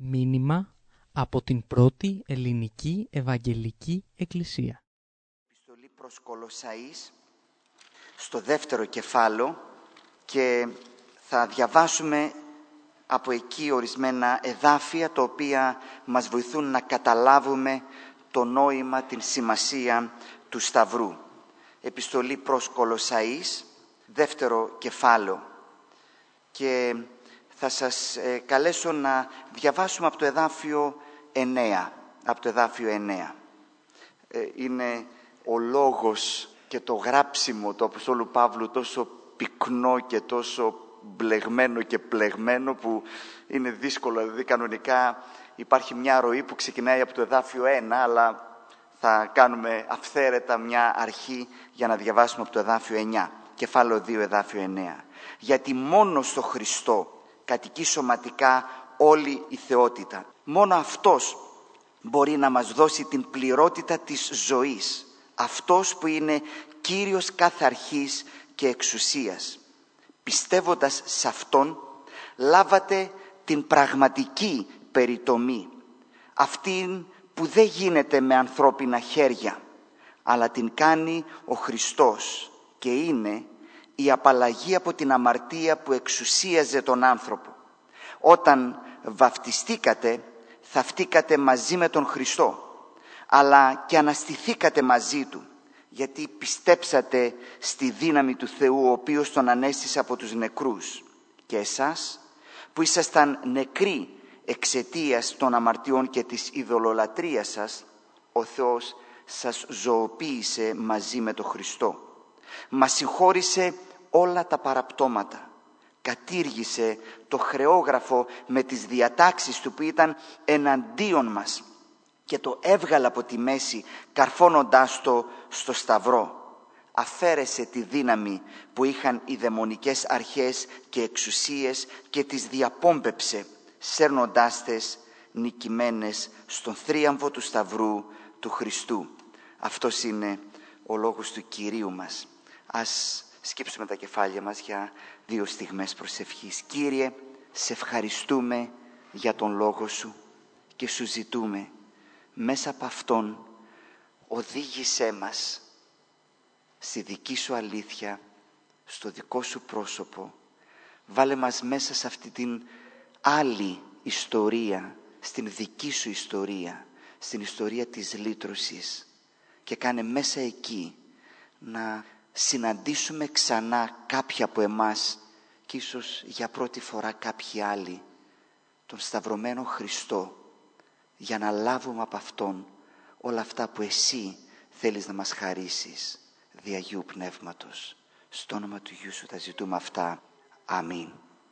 Μήνυμα από την πρώτη ελληνική Ευαγγελική Εκκλησία. Επιστολή προς Κολοσσαείς, στο δεύτερο κεφάλαιο, και θα διαβάσουμε από εκεί ορισμένα εδάφια τα οποία μας βοηθούν να καταλάβουμε το νόημα, την σημασία του Σταυρού. Επιστολή προς Κολοσσαείς, δεύτερο κεφάλαιο, και θα σας καλέσω να διαβάσουμε από το εδάφιο 9. Από το εδάφιο 9. Είναι ο λόγος και το γράψιμο του Αποστόλου Παύλου τόσο πυκνό και τόσο μπλεγμένο και πλεγμένο που είναι δύσκολο. Δηλαδή κανονικά υπάρχει μια ροή που ξεκινάει από το εδάφιο 1, αλλά θα κάνουμε αυθαίρετα μια αρχή για να διαβάσουμε από το εδάφιο 9. Κεφάλαιο 2, εδάφιο 9. Γιατί μόνο στο Χριστό κατοικεί σωματικά όλη η θεότητα. Μόνο Αυτός μπορεί να μας δώσει την πληρότητα της ζωής. Αυτός που είναι Κύριος κάθε αρχής και εξουσίας. Πιστεύοντας σε Αυτόν, λάβατε την πραγματική περιτομή. Αυτήν που δεν γίνεται με ανθρώπινα χέρια, αλλά την κάνει ο Χριστός και είναι η απαλλαγή από την αμαρτία που εξουσίαζε τον άνθρωπο. Όταν βαφτιστήκατε, θαυτήκατε μαζί με τον Χριστό, αλλά και αναστηθήκατε μαζί Του, γιατί πιστέψατε στη δύναμη του Θεού, ο οποίος τον ανέστησε από τους νεκρούς. Και εσάς, που ήσασταν νεκροί εξαιτίας των αμαρτιών και της ειδωλολατρίας σας, ο Θεός σας ζωοποίησε μαζί με τον Χριστό. Μας συγχώρησε όλα τα παραπτώματα. Κατήργησε το χρεόγραφο με τις διατάξεις του που ήταν εναντίον μας και το έβγαλε από τη μέση, καρφώνοντάς το στο σταυρό. Αφαίρεσε τη δύναμη που είχαν οι δαιμονικές αρχές και εξουσίες και τις διαπόμπεψε, σέρνοντάς τες νικημένες στον θρίαμβο του σταυρού του Χριστού. Αυτός είναι ο λόγος του Κυρίου μας. Ας σκύψουμε τα κεφάλια μας για 2 στιγμές προσευχής. Κύριε, σε ευχαριστούμε για τον Λόγο Σου και Σου ζητούμε μέσα από Αυτόν οδήγησέ μας στη δική Σου αλήθεια, στο δικό Σου πρόσωπο. Βάλε μας μέσα σε αυτή την άλλη ιστορία, στην δική Σου ιστορία, στην ιστορία της λύτρωσης, και κάνε μέσα εκεί να συναντήσουμε ξανά κάποια από εμάς και ίσως για πρώτη φορά κάποιοι άλλοι τον σταυρωμένο Χριστό, για να λάβουμε από Αυτόν όλα αυτά που Εσύ θέλεις να μας χαρίσεις δι' Αγίου Πνεύματος. Στο όνομα του Υιού Σου τα ζητούμε αυτά. Αμήν.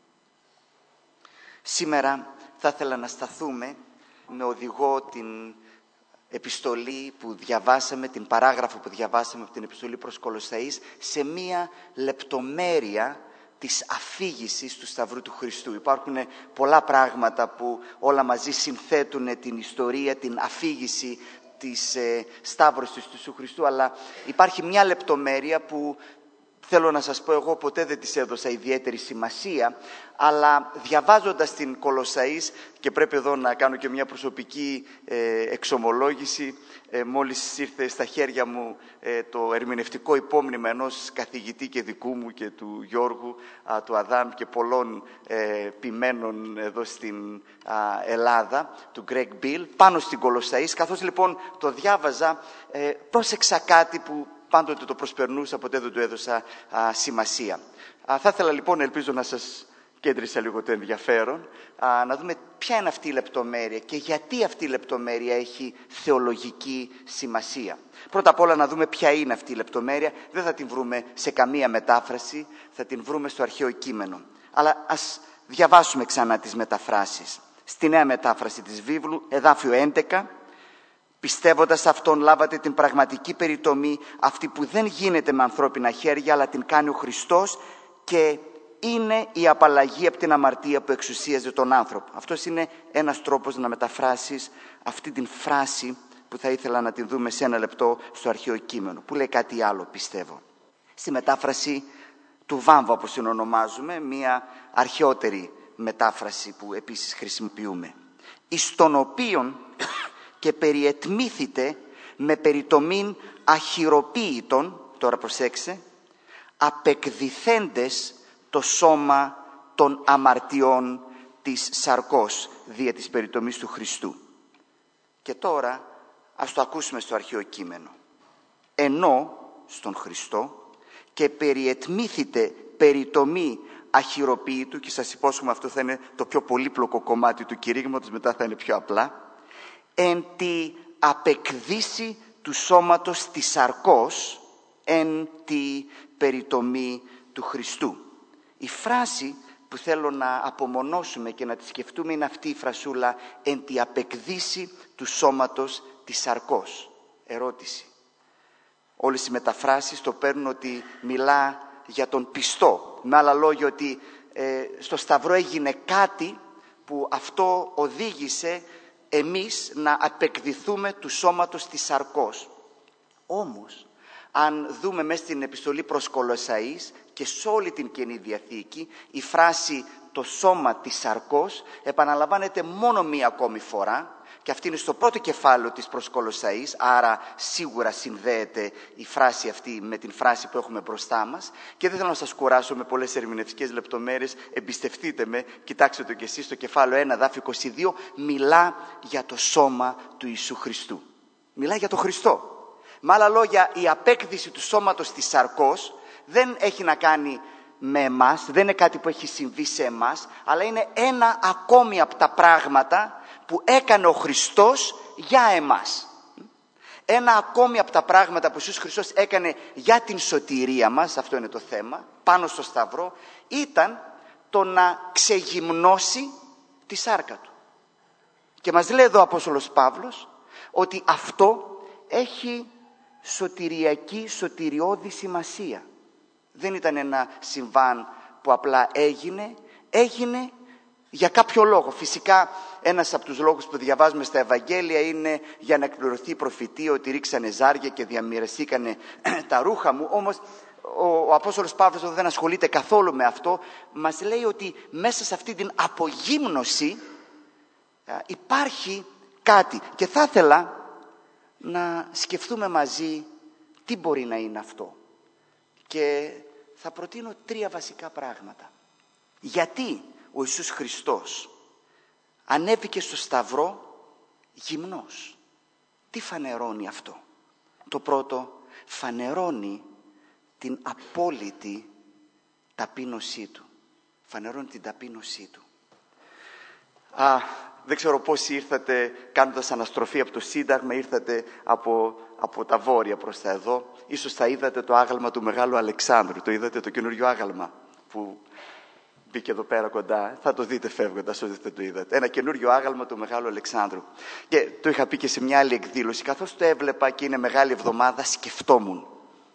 Σήμερα θα ήθελα να σταθούμε με οδηγό την επιστολή που διαβάσαμε, την παράγραφο που διαβάσαμε από την επιστολή προς Κολοσσαείς, σε μία λεπτομέρεια της αφήγησης του Σταυρού του Χριστού. Υπάρχουν πολλά πράγματα που όλα μαζί συνθέτουν την ιστορία, την αφήγηση της σταύρωσης του Ιησού Χριστού, αλλά υπάρχει μια λεπτομέρεια που θέλω να σας πω, εγώ ποτέ δεν της έδωσα ιδιαίτερη σημασία, αλλά διαβάζοντας την Κολοσσαείς, και πρέπει εδώ να κάνω και μια προσωπική εξομολόγηση, μόλις ήρθε στα χέρια μου το ερμηνευτικό υπόμνημα ενός καθηγητή και δικού μου και του Γιώργου, του Αδάμ και πολλών ποιμένων εδώ στην Ελλάδα, του Greg Bill, πάνω στην Κολοσσαείς. Καθώς λοιπόν το διάβαζα, πρόσεξα κάτι που πάντοτε το προσπερνούσα, ποτέ δεν του έδωσα σημασία. Θα ήθελα λοιπόν, ελπίζω να σας κέντρισα λίγο το ενδιαφέρον, να δούμε ποια είναι αυτή η λεπτομέρεια και γιατί αυτή η λεπτομέρεια έχει θεολογική σημασία. Πρώτα απ' όλα να δούμε ποια είναι αυτή η λεπτομέρεια. Δεν θα την βρούμε σε καμία μετάφραση, θα την βρούμε στο αρχαίο κείμενο. Αλλά ας διαβάσουμε ξανά τις μεταφράσεις. Στη νέα μετάφραση της βίβλου, εδάφιο 11, πιστεύοντας Αυτόν λάβατε την πραγματική περιτομή, αυτή που δεν γίνεται με ανθρώπινα χέρια, αλλά την κάνει ο Χριστός και είναι η απαλλαγή από την αμαρτία που εξουσίαζε τον άνθρωπο. Αυτός είναι ένας τρόπος να μεταφράσεις αυτή την φράση που θα ήθελα να την δούμε σε ένα λεπτό στο αρχαίο κείμενο, που λέει κάτι άλλο, πιστεύω. Στη μετάφραση του Βάμβα, όπως την ονομάζουμε, μια αρχαιότερη μετάφραση που επίσης χρησιμοποιούμε. εις τον οποίον και περιετμήθητε με περιτομήν αχυροποίητον, τώρα προσέξτε, απεκδηθέντες το σώμα των αμαρτιών της σαρκός δια της περιτομής του Χριστού. Και τώρα ας το ακούσουμε στο αρχαίο κείμενο. Ενώ στον Χριστό και περιετμήθητε περιτομή αχυροποίητου, και σας υπόσχομαι αυτό θα είναι το πιο πολύπλοκο κομμάτι του κηρύγματος, μετά θα είναι πιο απλά, εν τη απεκδύση του σώματος της σαρκός, εν τη περιτομή του Χριστού. Η φράση που θέλω να απομονώσουμε και να τη σκεφτούμε είναι αυτή η φρασούλα, εν τη απεκδύση του σώματος της σαρκός. Ερώτηση. Όλες οι μεταφράσεις το παίρνουν ότι μιλά για τον πιστό. Με άλλα λόγια, ότι στο Σταυρό έγινε κάτι που αυτό οδήγησε εμείς να απεκδηθούμε του σώματος της σαρκός. Όμως, αν δούμε μέσα στην επιστολή προς Κολοσσαείς και σε όλη την Καινή Διαθήκη, η φράση «το σώμα της σαρκός» επαναλαμβάνεται μόνο μία ακόμη φορά, και αυτή είναι στο πρώτο κεφάλαιο της προς Κολοσσαείς, άρα σίγουρα συνδέεται η φράση αυτή με την φράση που έχουμε μπροστά μας. Και δεν θέλω να σας κουράσω με πολλές ερμηνευτικές λεπτομέρειες, εμπιστευτείτε με, κοιτάξτε το κι εσείς, στο κεφάλαιο 1, δάφη 22, μιλά για το σώμα του Ιησού Χριστού. Μιλά για τον Χριστό. Με άλλα λόγια, η απέκδυση του σώματος της σαρκός δεν έχει να κάνει με εμάς, δεν είναι κάτι που έχει συμβεί σε εμάς, αλλά είναι ένα ακόμη από τα πράγματα που έκανε ο Χριστός για εμάς. Ένα ακόμη από τα πράγματα που ο Ιησούς Χριστός έκανε για την σωτηρία μας, αυτό είναι το θέμα, πάνω στο Σταυρό, ήταν το να ξεγυμνώσει τη σάρκα του. Και μας λέει εδώ ο Απόστολος Παύλος ότι αυτό έχει σωτηριακή, σωτηριώδη σημασία. Δεν ήταν ένα συμβάν που απλά έγινε για κάποιο λόγο. Φυσικά ένας από τους λόγους που διαβάζουμε στα Ευαγγέλια είναι για να εκπληρωθεί η προφητεία ότι ρίξανε ζάρια και διαμοιραστήκανε τα ρούχα μου. Όμως ο Απόστολος Παύλος δεν ασχολείται καθόλου με αυτό. Μας λέει ότι μέσα σε αυτή την απογύμνωση υπάρχει κάτι. Και θα ήθελα να σκεφτούμε μαζί τι μπορεί να είναι αυτό. Και θα προτείνω 3 βασικά πράγματα. Γιατί ο Ιησούς Χριστός ανέβηκε στο Σταυρό γυμνός? Τι φανερώνει αυτό? Το πρώτο, φανερώνει την απόλυτη ταπείνωσή του. Φανερώνει την ταπείνωσή του. Δεν ξέρω πόσοι ήρθατε κάνοντας αναστροφή από το Σύνταγμα, ήρθατε από τα βόρεια προς τα εδώ. Ίσως θα είδατε το άγαλμα του Μεγάλου Αλεξάνδρου. Το είδατε το καινούριο άγαλμα που μπήκε εδώ πέρα κοντά. Θα το δείτε φεύγοντας, όσοι δεν το είδατε. Ένα καινούριο άγαλμα του Μεγάλου Αλεξάνδρου. Και το είχα πει και σε μια άλλη εκδήλωση. Καθώς το έβλεπα και είναι Μεγάλη Εβδομάδα, σκεφτόμουν.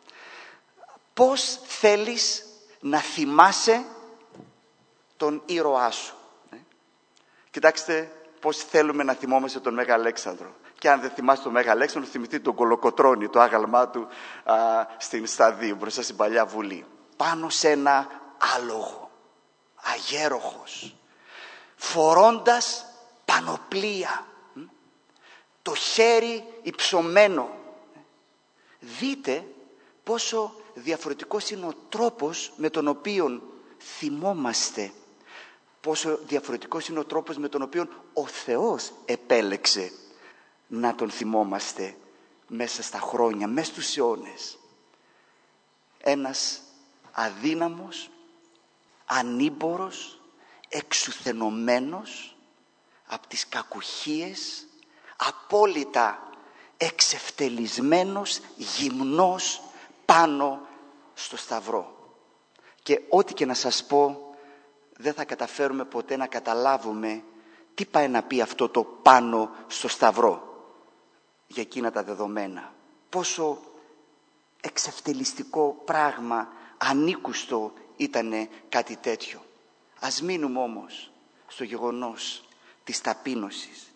Πώς θέλεις να θυμάσαι τον ήρωά σου? Κοιτάξτε πώς θέλουμε να θυμόμαστε τον Μέγα Αλέξανδρο. Και αν δεν θυμάστε τον Μέγα Αλέξανδρο, θυμηθείτε τον Κολοκοτρώνη, το άγαλμά του στην Σταδίου, μπροστά στην Παλιά Βουλή. Πάνω σε ένα άλογο, αγέροχος, φορώντας πανοπλία, το χέρι υψωμένο. Δείτε πόσο διαφορετικός είναι ο τρόπος με τον οποίο θυμόμαστε. Πόσο διαφορετικός είναι ο τρόπος με τον οποίο ο Θεός επέλεξε να τον θυμόμαστε μέσα στα χρόνια, μέσα στους αιώνες. Ένας αδύναμος, ανήμπορος, εξουθενωμένος από τις κακουχίες, απόλυτα εξευτελισμένος, γυμνός πάνω στο Σταυρό. Και ό,τι και να σας πω, δεν θα καταφέρουμε ποτέ να καταλάβουμε τι πάει να πει αυτό το πάνω στο Σταυρό για εκείνα τα δεδομένα. Πόσο εξευτελιστικό πράγμα, ανήκουστο ήτανε κάτι τέτοιο. Ας μείνουμε όμως στο γεγονός της ταπείνωσης.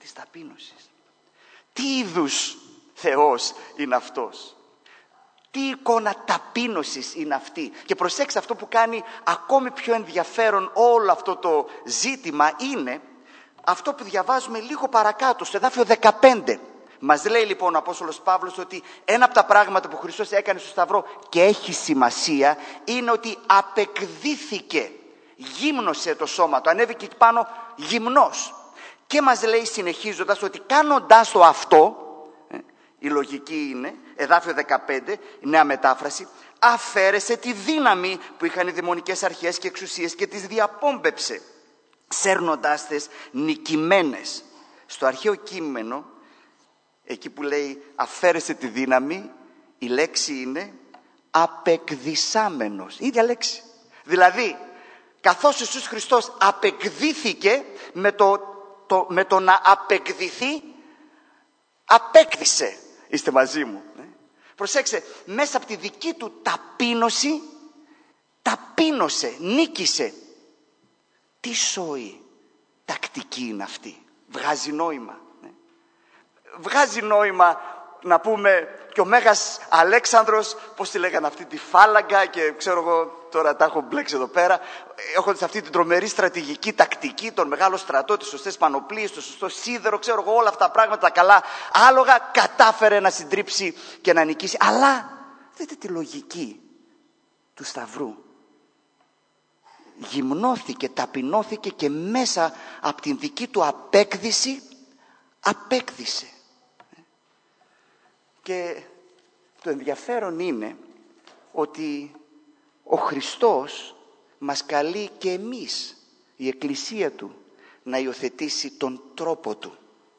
Τι είδους Θεός είναι αυτός? Τι εικόνα ταπείνωσης είναι αυτή? Και προσέξτε, αυτό που κάνει ακόμη πιο ενδιαφέρον όλο αυτό το ζήτημα είναι αυτό που διαβάζουμε λίγο παρακάτω, στο εδάφιο 15. Μας λέει λοιπόν ο Απόστολος Παύλος ότι ένα από τα πράγματα που ο Χριστός έκανε στο Σταυρό και έχει σημασία είναι ότι απεκδίθηκε, γύμνωσε το σώμα του, ανέβηκε εκεί πάνω γυμνός. Και μας λέει συνεχίζοντας ότι κάνοντάς το αυτό, η λογική είναι, εδάφιο 15, η νέα μετάφραση, αφαίρεσε τη δύναμη που είχαν οι δαιμονικές αρχές και εξουσίες και τις διαπόμπεψε, σέρνοντάς τες νικημένες. Στο αρχαίο κείμενο, εκεί που λέει αφαίρεσε τη δύναμη, η λέξη είναι απεκδισάμενος. Η ίδια λέξη. Δηλαδή, καθώς ο Ιησούς Χριστός απεκδίθηκε, με το να απεκδηθεί, απέκτησε. Είστε μαζί μου. Προσέξτε, μέσα από τη δική του ταπείνωση, ταπείνωσε, νίκησε. Τι σόη τακτική είναι αυτή. Βγάζει νόημα. Βγάζει νόημα να πούμε και ο Μέγας Αλέξανδρος, πώς τη λέγανε αυτή τη φάλαγγα και ξέρω εγώ τώρα τα έχω μπλέξει εδώ πέρα, έχοντας αυτή την τρομερή στρατηγική τακτική, τον μεγάλο στρατό, τις σωστές πανοπλίες, το σωστό σίδερο, ξέρω εγώ όλα αυτά τα πράγματα, τα καλά άλογα, κατάφερε να συντρίψει και να νικήσει. Αλλά δείτε τη λογική του Σταυρού. Γυμνώθηκε, ταπεινώθηκε και μέσα από την δική του απέκδυση απέκδησε. Και το ενδιαφέρον είναι ότι ο Χριστός μας καλεί και εμείς, η Εκκλησία Του, να υιοθετήσει τον τρόπο Του.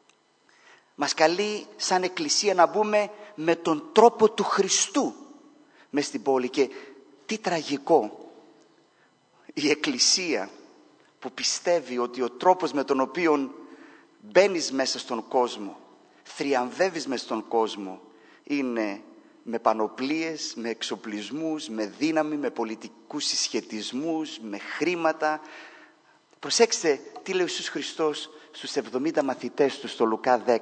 Μας καλεί σαν Εκκλησία να μπούμε με τον τρόπο του Χριστού μες στην πόλη. Και τι τραγικό, η Εκκλησία που πιστεύει ότι ο τρόπος με τον οποίο μπαίνεις μέσα στον κόσμο, θριαμβεύεις μέσα στον κόσμο, είναι με πανοπλίες, με εξοπλισμούς, με δύναμη, με πολιτικούς συσχετισμούς, με χρήματα. Προσέξτε τι λέει ο Ιησούς Χριστός στους 70 μαθητές του στο Λουκά 10.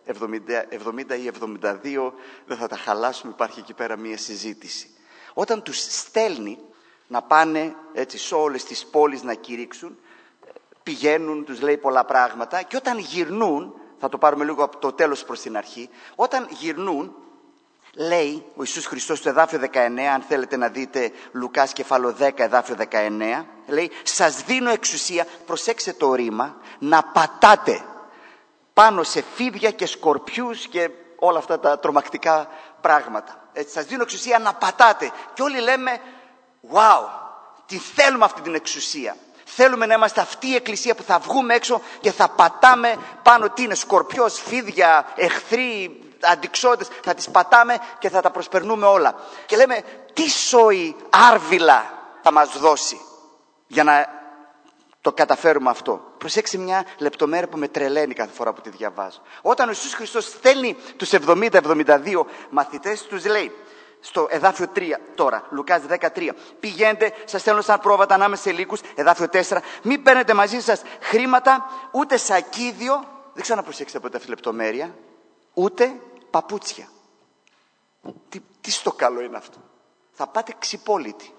70 ή 72, δεν θα τα χαλάσουμε, υπάρχει εκεί πέρα μία συζήτηση. Όταν τους στέλνει να πάνε έτσι σε όλες τις πόλεις να κηρύξουν, πηγαίνουν, τους λέει πολλά πράγματα και όταν γυρνούν, θα το πάρουμε λίγο από το τέλος προς την αρχή, όταν γυρνούν, λέει ο Ιησούς Χριστός στο εδάφιο 19, αν θέλετε να δείτε Λουκάς κεφάλαιο 10 εδάφιο 19, λέει σας δίνω εξουσία, προσέξτε το ρήμα, να πατάτε πάνω σε φίδια και σκορπιούς και όλα αυτά τα τρομακτικά πράγματα. Έτσι, σας δίνω εξουσία να πατάτε. Και όλοι λέμε wow, τι θέλουμε αυτή την εξουσία. Θέλουμε να είμαστε αυτή η εκκλησία που θα βγούμε έξω και θα πατάμε πάνω, τι είναι, σκορπιός, φίδια, εχθροί, αντιξώδες, θα τις πατάμε και θα τα προσπερνούμε όλα. Και λέμε τι σόη άρβιλα θα μας δώσει για να το καταφέρουμε αυτό. Προσέξτε μια λεπτομέρεια που με τρελαίνει κάθε φορά που τη διαβάζω. Όταν ο Ιησούς Χριστός στέλνει τους 70-72 μαθητές, τους λέει στο εδάφιο 3 τώρα, Λουκάς 13, πηγαίνετε, σας στέλνω σαν πρόβατα ανάμεσα σε λύκους, εδάφιο 4, μην παίρνετε μαζί σας χρήματα, ούτε σακίδιο, δεν ξέρω να προσέξετε από αυτή τη λεπτομέρεια, ούτε παπούτσια. Τι στο καλό είναι αυτό. Θα πάτε ξυπόλυτοι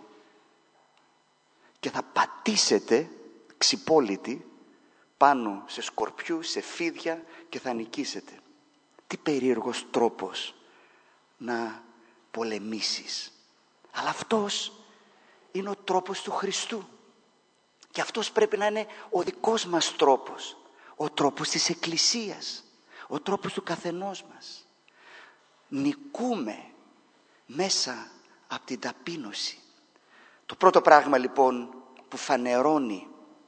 και θα πατήσετε ξυπόλυτοι πάνω σε σκορπιούς, σε φίδια και θα νικήσετε. Τι περίεργος τρόπος να πολεμήσεις. Αλλά αυτός είναι ο τρόπος του Χριστού. Και αυτός πρέπει να είναι ο δικός μας τρόπος. Ο τρόπος της Εκκλησίας. Ο τρόπος του καθενός μας. Νικούμε μέσα από την ταπείνωση. Το πρώτο πράγμα λοιπόν που φανερώνει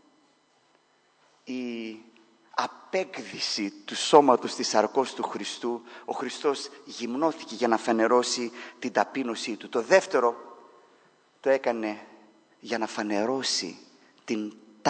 η απέκδυση του σώματος της σαρκός του Χριστού, ο Χριστός γυμνώθηκε για να φανερώσει την ταπείνωσή του. Το δεύτερο το έκανε για να φανερώσει την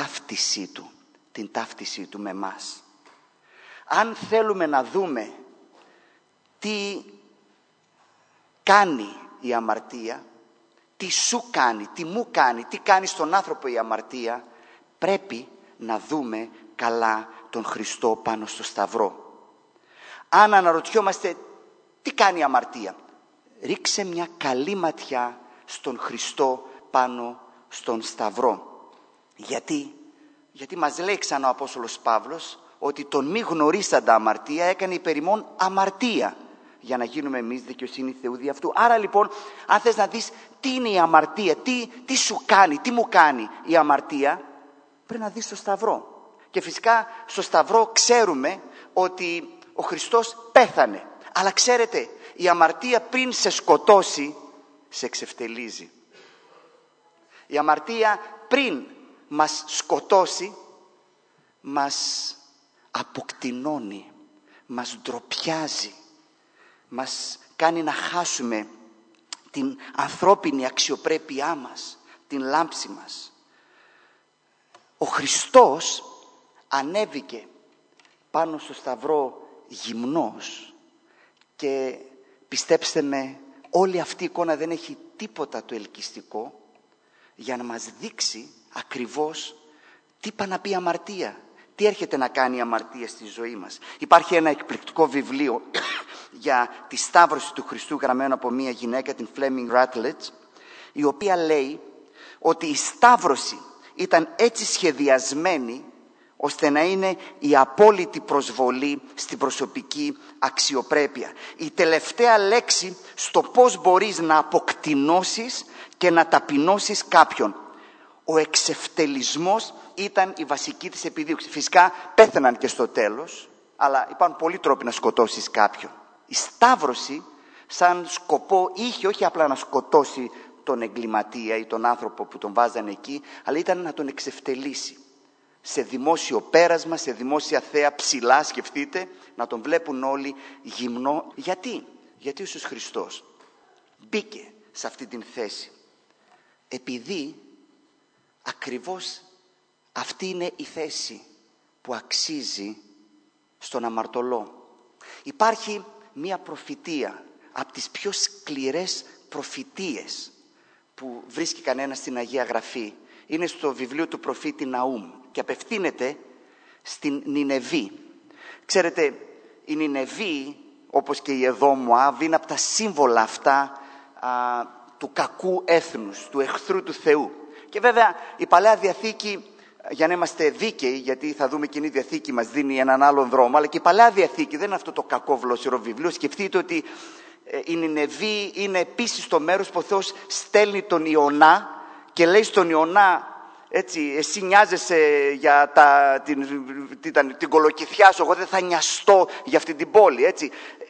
ταύτισή του με εμάς. Αν θέλουμε να δούμε τι κάνει η αμαρτία, τι σου κάνει, τι μου κάνει, τι κάνει στον άνθρωπο η αμαρτία, πρέπει να δούμε καλά τον Χριστό πάνω στο Σταυρό. Αν αναρωτιόμαστε τι κάνει η αμαρτία, ρίξε μια καλή ματιά στον Χριστό πάνω στον Σταυρό. Γιατί Γιατί μας λέει ξανά ο Απόστολος Παύλος ότι τον μη γνωρίσαντα αμαρτία έκανε υπέρ ημών αμαρτία, για να γίνουμε εμείς δικαιοσύνη Θεού δι' αυτού. Άρα λοιπόν, αν θες να δεις τι είναι η αμαρτία, τι σου κάνει, τι μου κάνει η αμαρτία, πρέπει να δεις το Σταυρό. Και φυσικά στο Σταυρό ξέρουμε ότι ο Χριστός πέθανε. Αλλά ξέρετε, η αμαρτία πριν σε σκοτώσει, σε εξευτελίζει. Η αμαρτία πριν μας σκοτώσει, μας αποκτηνώνει, μας ντροπιάζει, μας κάνει να χάσουμε την ανθρώπινη αξιοπρέπειά μας, την λάμψη μας. Ο Χριστός ανέβηκε πάνω στο Σταυρό γυμνός και πιστέψτε με, όλη αυτή η εικόνα δεν έχει τίποτα το ελκυστικό για να μας δείξει ακριβώς τι πάει να πει η αμαρτία, τι έρχεται να κάνει η αμαρτία στη ζωή μας. Υπάρχει ένα εκπληκτικό βιβλίο για τη σταύρωση του Χριστού γραμμένο από μια γυναίκα, την Fleming Rutledge, η οποία λέει ότι η σταύρωση ήταν έτσι σχεδιασμένη ώστε να είναι η απόλυτη προσβολή στην προσωπική αξιοπρέπεια. Η τελευταία λέξη στο πώς μπορείς να αποκτηνώσεις και να ταπεινώσεις κάποιον. Ο εξευτελισμός ήταν η βασική της επιδίωξη. Φυσικά πέθαναν και στο τέλος, αλλά υπάρχουν πολλοί τρόποι να σκοτώσεις κάποιον. Η σταύρωση σαν σκοπό είχε όχι απλά να σκοτώσει τον εγκληματία ή τον άνθρωπο που τον βάζανε εκεί, αλλά ήταν να τον εξευτελίσει. Σε δημόσιο πέρασμα, σε δημόσια θέα ψηλά, σκεφτείτε, να τον βλέπουν όλοι γυμνό. Γιατί? Γιατί ο Ιησούς Χριστός μπήκε σε αυτή την θέση. Επειδή ακριβώς αυτή είναι η θέση που αξίζει στον αμαρτωλό. Υπάρχει μία προφητεία από τις πιο σκληρές προφητείες που βρίσκει κανένα στην Αγία Γραφή. Είναι στο βιβλίο του προφήτη Ναούμ και απευθύνεται στην Νινεβή. Ξέρετε, η Νινεβή, όπως και η Εδόμ Μωάβ, είναι από τα σύμβολα αυτά του κακού έθνους, του εχθρού του Θεού. Και βέβαια η Παλαιά Διαθήκη, για να είμαστε δίκαιοι, γιατί θα δούμε Καινή Διαθήκη μας δίνει έναν άλλον δρόμο, αλλά και η Παλαιά Διαθήκη δεν είναι αυτό το κακό βλόσιρο βιβλίο. Σκεφτείτε ότι η Νινεβή είναι επίσης το μέρος που ο Θεός στέλνει τον Ιωνά και λέει στον Ιωνά, έτσι, εσύ νοιάζεσαι για την κολοκυθιά σου, εγώ δεν θα νοιαστώ για αυτή την πόλη, έτσι.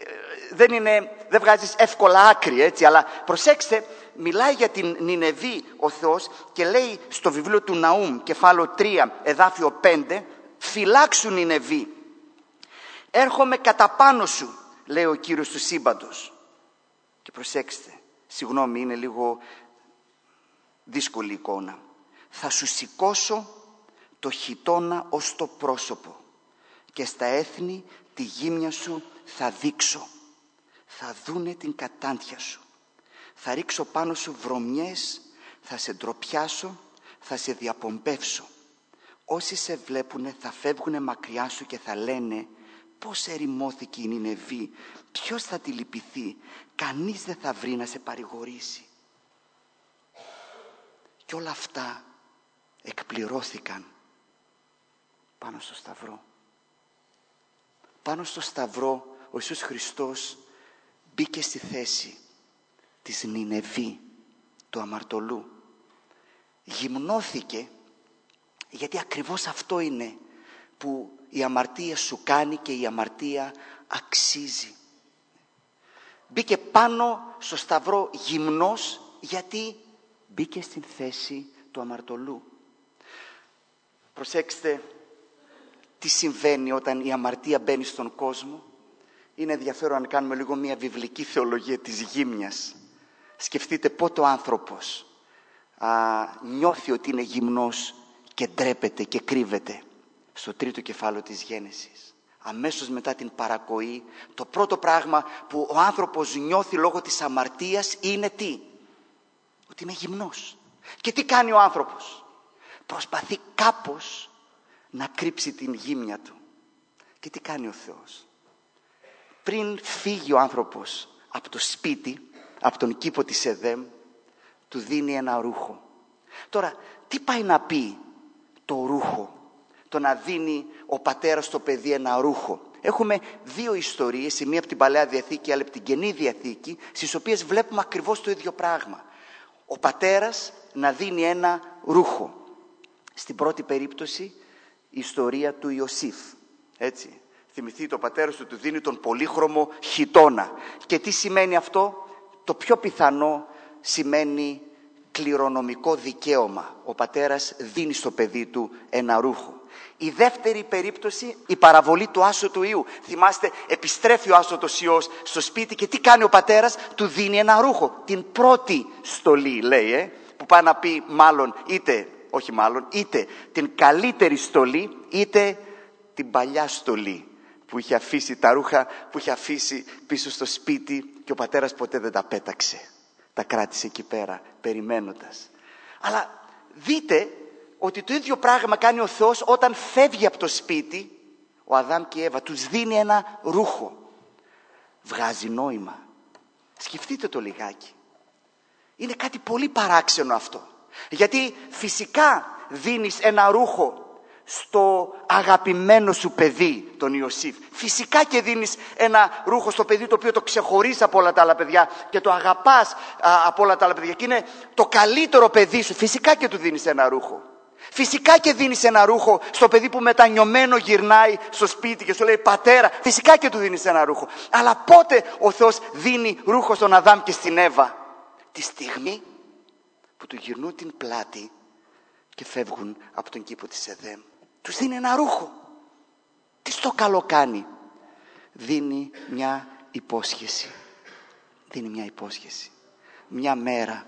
Δεν βγάζεις εύκολα άκρη, έτσι, αλλά προσέξτε, μιλάει για την Νινεβή ο Θεός και λέει στο βιβλίο του Ναούμ, κεφάλαιο 3, εδάφιο 5, φυλάξου Νινεβή, έρχομαι κατά πάνω σου, λέει ο Κύριος του σύμπαντος. Και προσέξτε, συγγνώμη, είναι λίγο δύσκολη εικόνα. Θα σου σηκώσω το χιτώνα ως το πρόσωπο και στα έθνη τη γύμνια σου θα δείξω. Θα δούνε την κατάντια σου. Θα ρίξω πάνω σου βρωμιές, θα σε ντροπιάσω, θα σε διαπομπεύσω. Όσοι σε βλέπουνε θα φεύγουνε μακριά σου και θα λένε πώς ερημώθηκε η Νινεβή, ποιος θα τη λυπηθεί, κανείς δεν θα βρει να σε παρηγορήσει. Και όλα αυτά εκπληρώθηκαν πάνω στο Σταυρό. Πάνω στο Σταυρό ο Ιησούς Χριστός μπήκε στη θέση της Νινεβή, του αμαρτωλού. Γυμνώθηκε, γιατί ακριβώς αυτό είναι που η αμαρτία σου κάνει και η αμαρτία αξίζει. Μπήκε πάνω στο Σταυρό γυμνός, γιατί μπήκε στην θέση του αμαρτωλού. Προσέξτε τι συμβαίνει όταν η αμαρτία μπαίνει στον κόσμο. Είναι ενδιαφέρον αν κάνουμε λίγο μια βιβλική θεολογία της γύμνιας. Σκεφτείτε πότε ο άνθρωπος νιώθει ότι είναι γυμνός και ντρέπεται και κρύβεται. Στο 3ο κεφάλαιο της Γένεσης. Αμέσως μετά την παρακοή, το πρώτο πράγμα που ο άνθρωπος νιώθει λόγω της αμαρτίας είναι τι? Ότι είναι γυμνός. Και τι κάνει ο άνθρωπος? Προσπαθεί κάπως να κρύψει την γύμνια του. Και τι κάνει ο Θεός? Πριν φύγει ο άνθρωπος από το σπίτι, από τον κήπο της Εδέμ, του δίνει ένα ρούχο. Τώρα, τι πάει να πει το ρούχο το να δίνει ο πατέρας στο παιδί ένα ρούχο. Έχουμε δύο ιστορίες, η μία από την Παλαιά Διαθήκη, η άλλη από την Καινή Διαθήκη, στις οποίες βλέπουμε ακριβώς το ίδιο πράγμα. Ο πατέρας να δίνει ένα ρούχο. Στην πρώτη περίπτωση η ιστορία του Ιωσήφ. Έτσι. Θυμηθείτε, ο πατέρας του δίνει τον πολύχρωμο χιτώνα. Και τι σημαίνει αυτό? Το πιο πιθανό σημαίνει κληρονομικό δικαίωμα. Ο πατέρας δίνει στο παιδί του ένα ρούχο. Η δεύτερη περίπτωση, η παραβολή του άσωτου Ιού. Θυμάστε, επιστρέφει ο άσωτος Υιός στο σπίτι και τι κάνει ο πατέρας? Του δίνει ένα ρούχο. Την πρώτη στολή, λέει, που πάει να πει είτε την καλύτερη στολή, είτε την παλιά στολή που είχε αφήσει, τα ρούχα που είχε αφήσει πίσω στο σπίτι και ο πατέρας ποτέ δεν τα πέταξε. Τα κράτησε εκεί πέρα, περιμένοντας. Αλλά δείτε ότι το ίδιο πράγμα κάνει ο Θεός όταν φεύγει από το σπίτι. Ο Αδάμ και η Εύα τους δίνει ένα ρούχο. Βγάζει νόημα. Σκεφτείτε το λιγάκι. Είναι κάτι πολύ παράξενο αυτό. Γιατί φυσικά δίνεις ένα ρούχο στο αγαπημένο σου παιδί, τον Ιωσήφ. Φυσικά και δίνεις ένα ρούχο στο παιδί το οποίο το ξεχωρίζεις από όλα τα άλλα παιδιά και το αγαπάς από όλα τα άλλα παιδιά και είναι το καλύτερο παιδί σου. Φυσικά και του δίνεις ένα ρούχο. Φυσικά και δίνεις ένα ρούχο στο παιδί που μετανιωμένο γυρνάει στο σπίτι και σου λέει πατέρα. Φυσικά και του δίνεις ένα ρούχο. Αλλά πότε ο Θεός δίνει ρούχο στον Αδάμ και στην Εύα? Τη στιγμή που του γυρνούν την πλάτη και φεύγουν από τον κήπο της Εδέμ. Τους δίνει ένα ρούχο. Τι στο καλό κάνει? Δίνει μια υπόσχεση. Δίνει μια υπόσχεση. Μια μέρα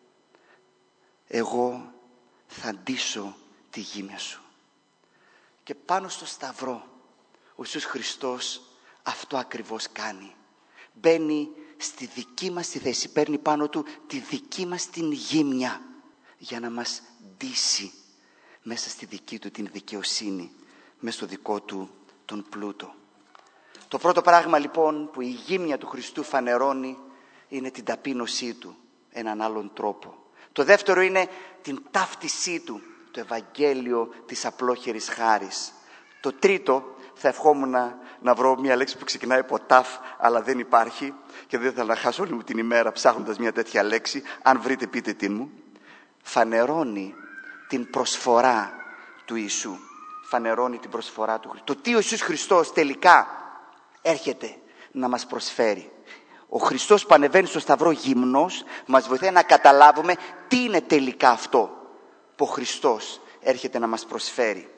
εγώ θα ντύσω τη γύμνια σου. Και πάνω στο σταυρό ο Ιησούς Χριστός αυτό ακριβώς κάνει. Μπαίνει στη δική μας τη θέση, παίρνει πάνω του τη δική μας την γύμνια για να μας ντύσει μέσα στη δική του την δικαιοσύνη, μέσα στο δικό του τον πλούτο. Το πρώτο πράγμα λοιπόν που η γύμνια του Χριστού φανερώνει είναι την ταπείνωσή του, έναν άλλον τρόπο. Το δεύτερο είναι την ταύτισή του, το Ευαγγέλιο της απλόχερης χάρης. Το τρίτο, θα ευχόμουν να βρω μια λέξη που ξεκινάει από ταφ, αλλά δεν υπάρχει και δεν θα να χάσω όλη μου την ημέρα ψάχνοντας μια τέτοια λέξη. Αν βρείτε πείτε την μου. Φανερώνει την προσφορά του Ιησού. Φανερώνει την προσφορά του Χριστού. Το τι ο Ιησούς Χριστός τελικά έρχεται να μας προσφέρει. Ο Χριστός που ανεβαίνει στο σταυρό γυμνός μας βοηθάει να καταλάβουμε τι είναι τελικά αυτό που ο Χριστός έρχεται να μας προσφέρει.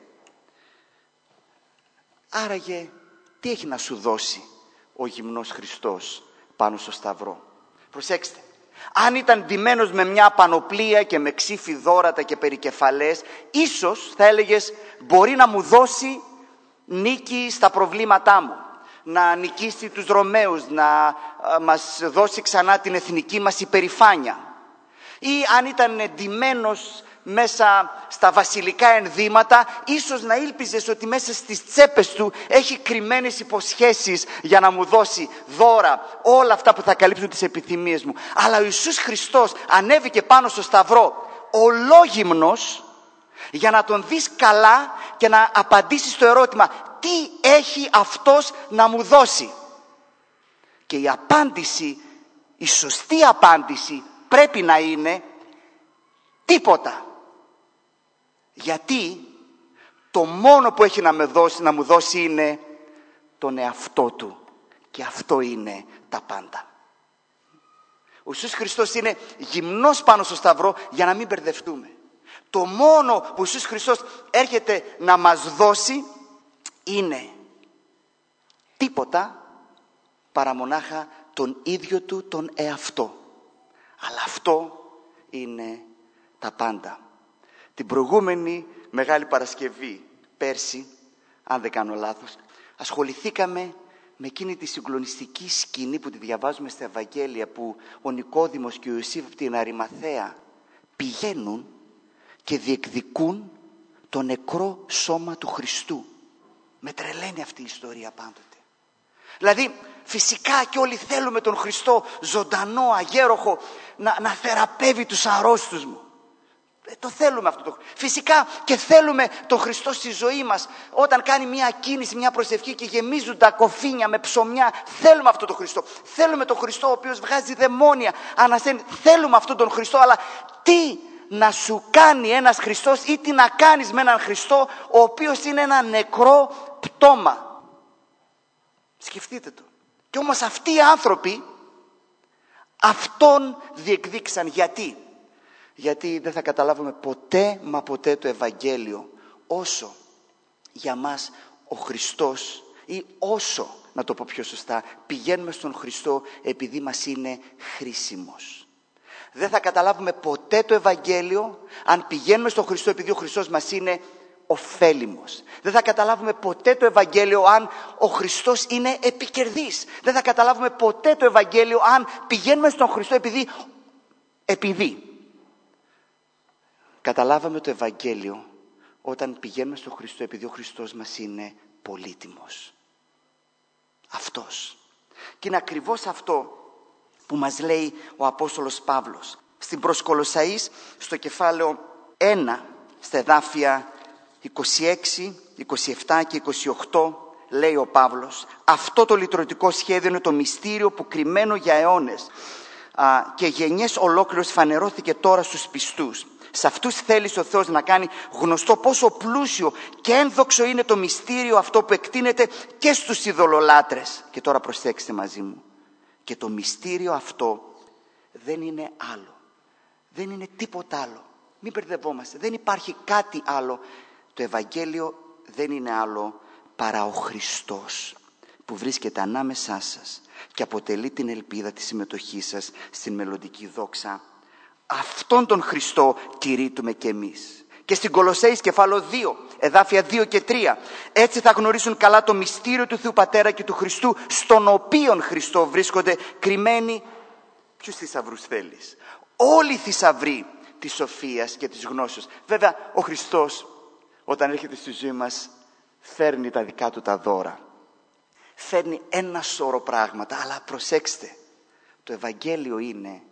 Άραγε τι έχει να σου δώσει ο γυμνός Χριστός πάνω στο σταυρό? Προσέξτε. Αν ήταν ντυμένος με μια πανοπλία και με ξύφι δώρατα και περικεφαλές, ίσως θα έλεγες μπορεί να μου δώσει νίκη στα προβλήματά μου, να νικήσει τους Ρωμαίους, να μας δώσει ξανά την εθνική μας υπερηφάνεια. Ή αν ήταν ντυμένος μέσα στα βασιλικά ενδύματα, ίσως να ήλπιζες ότι μέσα στις τσέπες του έχει κρυμμένες υποσχέσεις για να μου δώσει δώρα, όλα αυτά που θα καλύψουν τις επιθυμίες μου. Αλλά ο Ιησούς Χριστός ανέβηκε πάνω στο σταυρό ολόγυμνος για να τον δεις καλά και να απαντήσεις στο ερώτημα τι έχει αυτός να μου δώσει? Και η απάντηση, η σωστή απάντηση πρέπει να είναι τίποτα. Γιατί το μόνο που έχει να μου δώσει είναι τον εαυτό του. Και αυτό είναι τα πάντα. Ο Ιησούς Χριστός είναι γυμνός πάνω στο σταυρό για να μην μπερδευτούμε. Το μόνο που ο Ιησούς Χριστός έρχεται να μας δώσει είναι τίποτα παρά μονάχα τον ίδιο του τον εαυτό. Αλλά αυτό είναι τα πάντα. Την προηγούμενη Μεγάλη Παρασκευή, πέρσι, αν δεν κάνω λάθος, ασχοληθήκαμε με εκείνη τη συγκλονιστική σκηνή που τη διαβάζουμε στα Ευαγγέλια, που ο Νικόδημος και ο Ιωσήφ από την Αριμαθαία πηγαίνουν και διεκδικούν το νεκρό σώμα του Χριστού. Με τρελαίνει αυτή η ιστορία πάντοτε. Δηλαδή φυσικά και όλοι θέλουμε τον Χριστό ζωντανό, αγέροχο, να θεραπεύει τους αρρώστους μου. Το θέλουμε αυτό. Φυσικά και θέλουμε τον Χριστό στη ζωή μας. Όταν κάνει μια κίνηση, μια προσευχή και γεμίζουν τα κοφίνια με ψωμιά, θέλουμε αυτό τον Χριστό. Θέλουμε τον Χριστό ο οποίος βγάζει δαιμόνια, ανασταίνει. Θέλουμε αυτόν τον Χριστό, αλλά τι να σου κάνει ένας Χριστός ή τι να κάνεις με έναν Χριστό ο οποίος είναι ένα νεκρό πτώμα? Σκεφτείτε το. Και όμως αυτοί οι άνθρωποι αυτόν διεκδίκησαν. Γιατί δεν θα καταλάβουμε ποτέ μα ποτέ το Ευαγγέλιο όσο για μας ο Χριστός, ή όσο, να το πω πιο σωστά, πηγαίνουμε στον Χριστό επειδή μας είναι χρήσιμος. Δεν θα καταλάβουμε ποτέ το Ευαγγέλιο αν πηγαίνουμε στον Χριστό επειδή ο Χριστός μας είναι ωφέλιμος. Δεν θα καταλάβουμε ποτέ το Ευαγγέλιο αν ο Χριστός είναι επικερδής. Δεν θα καταλάβουμε ποτέ το Ευαγγέλιο αν πηγαίνουμε στον Χριστό επειδή. Καταλάβαμε το Ευαγγέλιο όταν πηγαίνουμε στον Χριστό επειδή ο Χριστός μας είναι πολύτιμος. Αυτός. Και είναι ακριβώς αυτό που μας λέει ο Απόστολος Παύλος στην προς Κολοσσαείς, στο κεφάλαιο 1, στα εδάφια 26, 27 και 28, λέει ο Παύλος: αυτό το λυτρωτικό σχέδιο είναι το μυστήριο που κρυμμένο για αιώνες και γενιές ολόκληρος φανερώθηκε τώρα στους πιστούς. Σε αυτούς θέλει ο Θεός να κάνει γνωστό πόσο πλούσιο και ένδοξο είναι το μυστήριο αυτό που εκτείνεται και στους ειδωλολάτρες. Και τώρα προσέξτε μαζί μου. Και το μυστήριο αυτό δεν είναι άλλο. Δεν είναι τίποτα άλλο. Μην μπερδευόμαστε. Δεν υπάρχει κάτι άλλο. Το Ευαγγέλιο δεν είναι άλλο παρά ο Χριστός που βρίσκεται ανάμεσά σας και αποτελεί την ελπίδα της συμμετοχής σας στην μελλοντική δόξα. Αυτόν τον Χριστό κηρύττουμε κι εμείς. Και στην Κολοσσαείς κεφάλαιο 2, εδάφια 2 και 3. Έτσι θα γνωρίσουν καλά το μυστήριο του Θεού Πατέρα και του Χριστού, στον οποίον Χριστό βρίσκονται κρυμμένοι. Ποιους θησαυρούς θέλεις? Όλοι οι θησαυροί της σοφίας και της γνώσεως. Βέβαια ο Χριστός όταν έρχεται στη ζωή μας φέρνει τα δικά του τα δώρα. Φέρνει ένα σώρο πράγματα, αλλά προσέξτε. Το Ευαγγέλιο είναι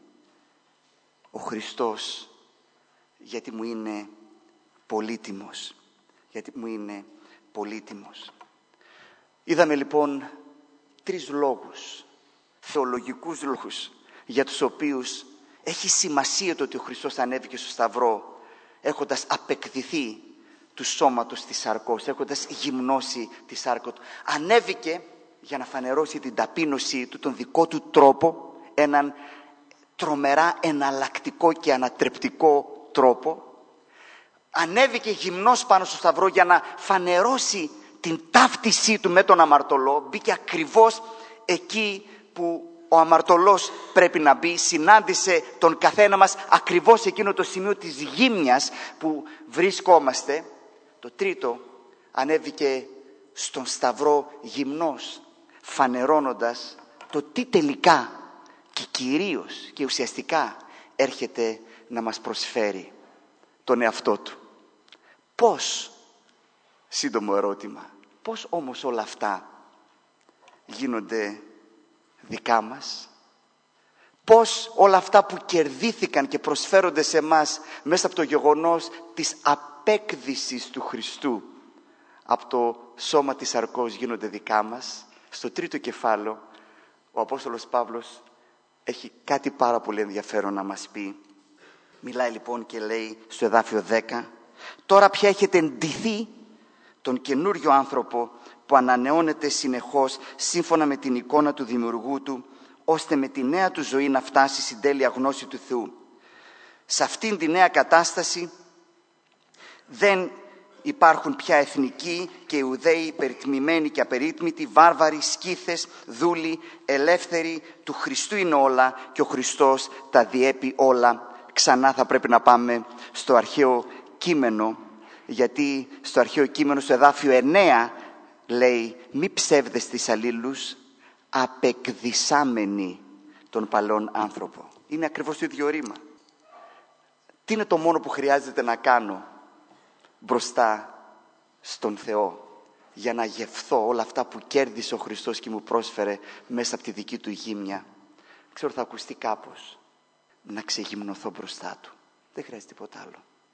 ο Χριστός γιατί μου είναι πολύτιμος. Γιατί μου είναι πολύτιμος. Είδαμε λοιπόν 3 λόγους, θεολογικούς λόγους, για τους οποίους έχει σημασία το ότι ο Χριστός ανέβηκε στο Σταυρό, έχοντας απεκδηθεί του σώματος της σαρκός, έχοντας γυμνώσει τη σάρκα του. Ανέβηκε για να φανερώσει την ταπείνωσή του, τον δικό του τρόπο, έναν τρομερά εναλλακτικό και ανατρεπτικό τρόπο. Ανέβηκε γυμνός πάνω στο Σταυρό για να φανερώσει την ταύτισή του με τον αμαρτωλό. Μπήκε ακριβώς εκεί που ο αμαρτωλός πρέπει να μπει. Συνάντησε τον καθένα μας ακριβώς εκείνο το σημείο της γύμνιας που βρισκόμαστε. Το τρίτο, ανέβηκε στον Σταυρό γυμνός, φανερώνοντας το τι τελικά και κυρίως και ουσιαστικά έρχεται να μας προσφέρει, τον εαυτό του. Πώς, σύντομο ερώτημα, πώς όμως όλα αυτά γίνονται δικά μας? Πώς όλα αυτά που κερδίθηκαν και προσφέρονται σε μας μέσα από το γεγονός της απέκδυσης του Χριστού από το σώμα της σαρκός γίνονται δικά μας? Στο τρίτο κεφάλαιο ο Απόστολος Παύλος έχει κάτι πάρα πολύ ενδιαφέρον να μας πει. Μιλάει λοιπόν και λέει στο εδάφιο 10: τώρα πια έχετε εντυθεί τον καινούριο άνθρωπο που ανανεώνεται συνεχώς σύμφωνα με την εικόνα του δημιουργού του, ώστε με τη νέα του ζωή να φτάσει στην τέλεια γνώση του Θεού. Σε αυτήν τη νέα κατάσταση δεν υπάρχουν πια εθνικοί και Ιουδαίοι, περιτμημένοι και απερίτμητοι, βάρβαροι, σκύθες, δούλοι, ελεύθεροι. Του Χριστού είναι όλα και ο Χριστός τα διέπει όλα. Ξανά θα πρέπει να πάμε στο αρχαίο κείμενο, γιατί στο αρχαίο κείμενο, στο εδάφιο 9, λέει: μη ψεύδεστε στις αλλήλους, απεκδισάμενοι τον παλαιόν άνθρωπο. Είναι ακριβώς το ίδιο ρήμα. Τι είναι το μόνο που χρειάζεται να κάνω μπροστά στον Θεό για να γευθώ όλα αυτά που κέρδισε ο Χριστός και μου πρόσφερε μέσα από τη δική του γύμνια? Ξέρω θα ακουστεί κάπως. Να ξεγυμνοθώ μπροστά του. Δεν χρειάζεται τίποτα άλλο.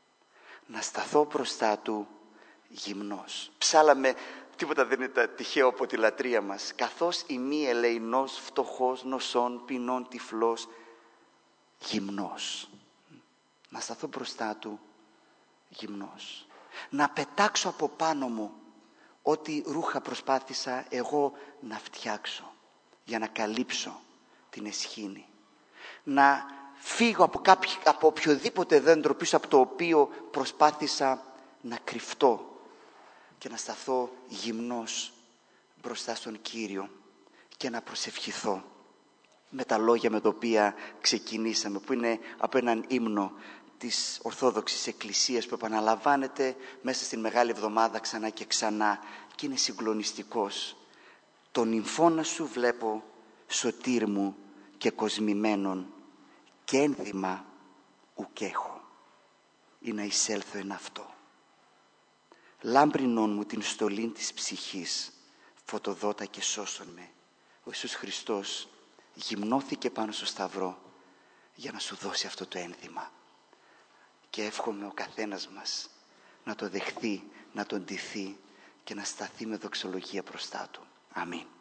να σταθώ μπροστά του γυμνός. Ψάλαμε, τίποτα δεν είναι τυχαίο από τη λατρεία μας. Καθώς ημί ελεηνός, φτωχός, νοσών, πεινών, τυφλός, γυμνός. Να σταθώ μπροστά του γυμνός. Να πετάξω από πάνω μου ό,τι ρούχα προσπάθησα εγώ να φτιάξω για να καλύψω την εσχήνη. Να φύγω από οποιοδήποτε δέντρο πίσω από το οποίο προσπάθησα να κρυφτώ και να σταθώ γυμνός μπροστά στον Κύριο και να προσευχηθώ με τα λόγια με τα οποία ξεκινήσαμε, που είναι από έναν ύμνο της Ορθόδοξης Εκκλησίας που επαναλαμβάνεται μέσα στην Μεγάλη Εβδομάδα ξανά και ξανά και είναι συγκλονιστικός. «Τον νυμφώνα σου βλέπω, σωτήρ μου και κοσμημένον, και ένδυμα ουκ έχω, ή να εισέλθω εν αυτό. Λάμπρινον μου την στολήν της ψυχής, φωτοδότα και σώσον με». Ο Ιησούς Χριστός γυμνώθηκε πάνω στο Σταυρό για να σου δώσει αυτό το ένδυμα. Και εύχομαι ο καθένας μας να το δεχθεί, να τον ντυθεί και να σταθεί με δοξολογία μπροστά του. Αμήν.